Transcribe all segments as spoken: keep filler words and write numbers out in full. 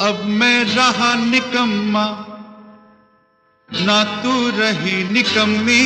अब मैं रहा निकम्मा, ना तू रही निकम्मी।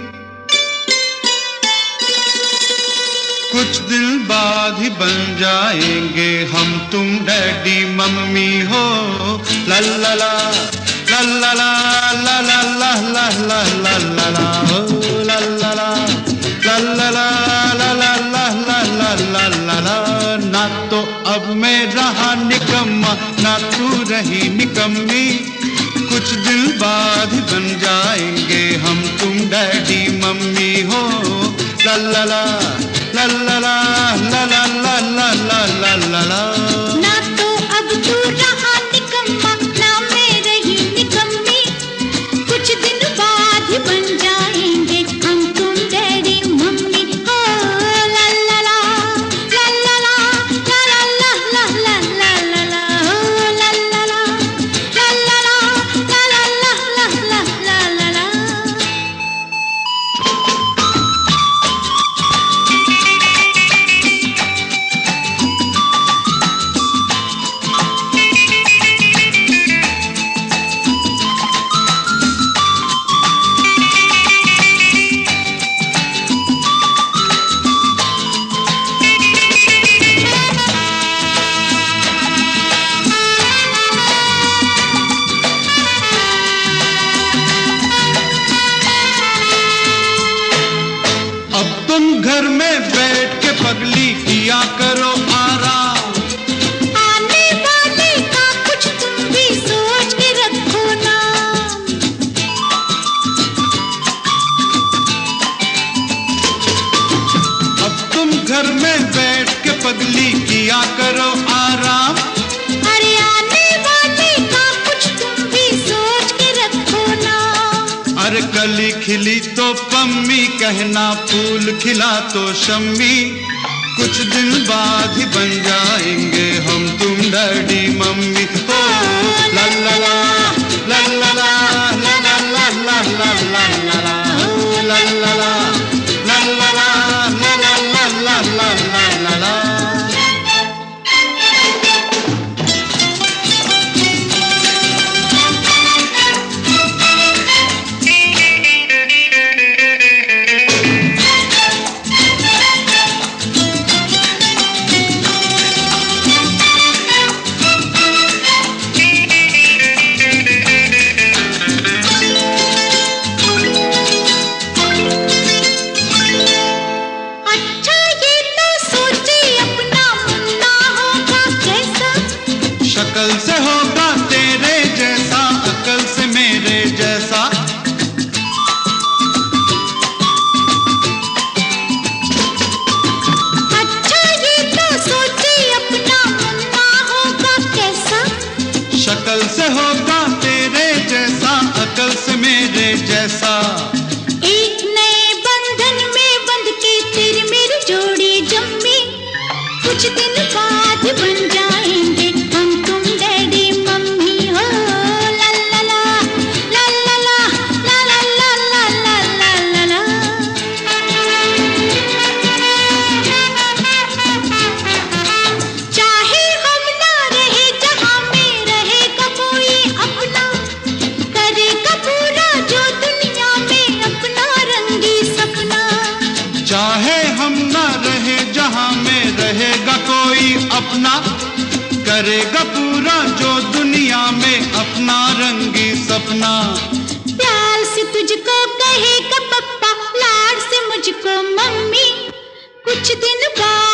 कुछ दिन बाद ही बन जाएंगे हम तुम डैडी मम्मी हो। ला ला ला ला ला ला ला ला ला ला ला ला ला ला हो ला ला ला ला ला ला ला ला ला ला ला ला ला ला। ना तो अब मैं रहा निकम्मा, ना तू रही निकम्मी। कुछ दिन बाद ही बन जाएंगे हम तुम डैडी मम्मी हो। ला ला ला ला ला ला ला ला ला ला ला ला ला ला। ना तो अब तू रहा निकम्मा, ना मैं रही निकम्मी। कुछ दिन बाद ही बन जाएंगे हम तुम डैडी मम्मी हो। ला ला ला ला ला ला ला ला ला ला ला ला ला ला हो ला ला ला ला ला ला ला ला ला ला ला ला ला। अब तुम घर में बैठ के पगली किया करो आराम। आने वाले का कुछ तुम भी सोच के रखो ना। अब तुम घर में बैठ के पगली किया करो आराम। अरे आने वाले का कुछ तुम भी सोच के रखो ना। अरे कली खिली तो पम्मी कहना, फूल खिला तो शम्मी। कुछ दिन बाद ही बन जाएंगे हम तुम डैडी मम्मी हो। ला ला ला ला ला ला ला ला ला ला ला ला ला ला हो ला ला ला ला ला ला ला ला ला ला ला ला ला। अच्छा ये तो सोचे अपना मुन्ना होगा कैसा। शक्ल से होगा तेरे जैसा, अकल से मेरे जैसा। अच्छा ये तो सोचे अपना मुन्ना होगा कैसा। शक्ल से होगा तेरे जैसा, अकल से मेरे जैसा। एक नए बंधन में बंध के तेरी मेरी जोड़ी जम्मी। कुछ दिन बाद बन जाएंगे हम तुम डैडी मम्मी हो। ला ला ला ला ला ला ला ला ला ला ला ला ला। चाहे हम ना रहे जहाँ में रहेगा कोई अपना। करेगा पूरा जो दुनिया में अपना रंगी सपना। चाहे हम ना रहे जहाँ में रहेगा कोई अपना। करेगा पूरा जो दुनिया में अपना रंगी सपना। प्यार से तुझको कहेगा पप्पा, लाड से मुझको मम्मी। कुछ दिन बाद